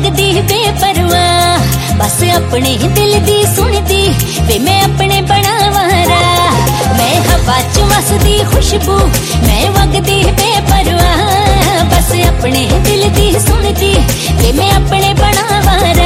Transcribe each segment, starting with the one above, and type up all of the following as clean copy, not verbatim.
वगदी बेपरवाह, बस अपने दिल दी सुनदी वे मैं अपने बनावारा। मैं हवा च वसदी खुशबू मैं वगदी बेपरवाह, बस अपने दिल दी सुनदी वे मैं अपने बनावारा।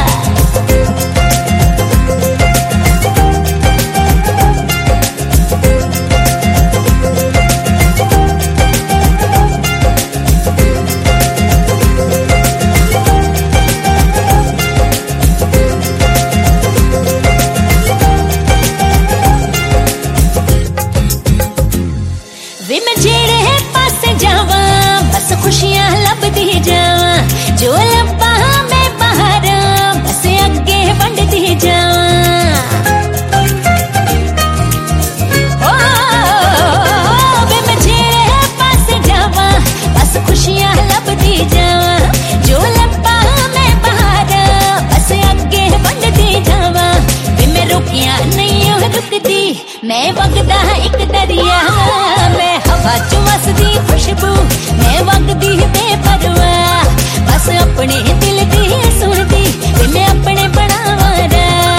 वे मैं जेड़े पासे जावा बस खुशियां लभदी जावा, जो लब्बा मैं बाहर बस अगे वंडदी जावा। वे मैं जेड़े पासे जावा बस खुशियां लभदी जावा, जो लब्बा मैं बाहर बस अगे वंडदी जावा। वे मैं रुकिया नहीं रुकदी मैं वगदा एक दरिया, मैं हवा च वसदी खुशबू मैं वगदी बेपरवाह, बस अपने दिल दी सुनदी मैं अपने बनावारा।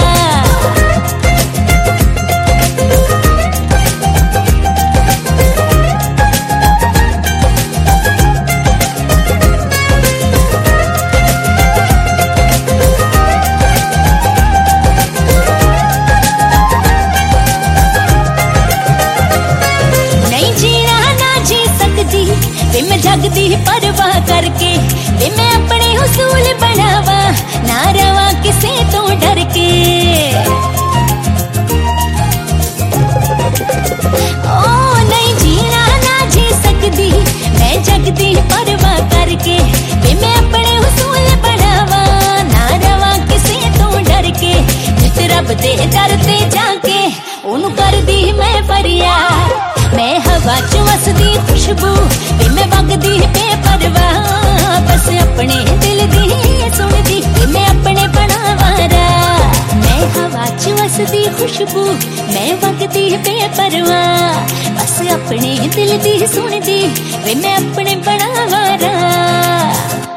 वे मैं जगदी परवाह करके वे मैं अपने हुसूल बनावा, ना रवा किसे तो डर के। ओ नहीं जीना ना जी सकदी मैं जगदी परवाह करके वे मैं अपने हुसूल बनावा, ना रवा किसे तो डर के। जिस रब दे दर ते जाके ओनू करदी मैं फरियाद, मैं हवा च वसदी खुशबू वे मैं वगदी बेपरवाह, बस अपने दिल दी सुनदी मैं अपने बनावारा। मैं हवा च वसदी खुशबू मैं वगदी बेपरवाह, बस अपने दिल दी सुनदी वे मैं अपने बनावारा।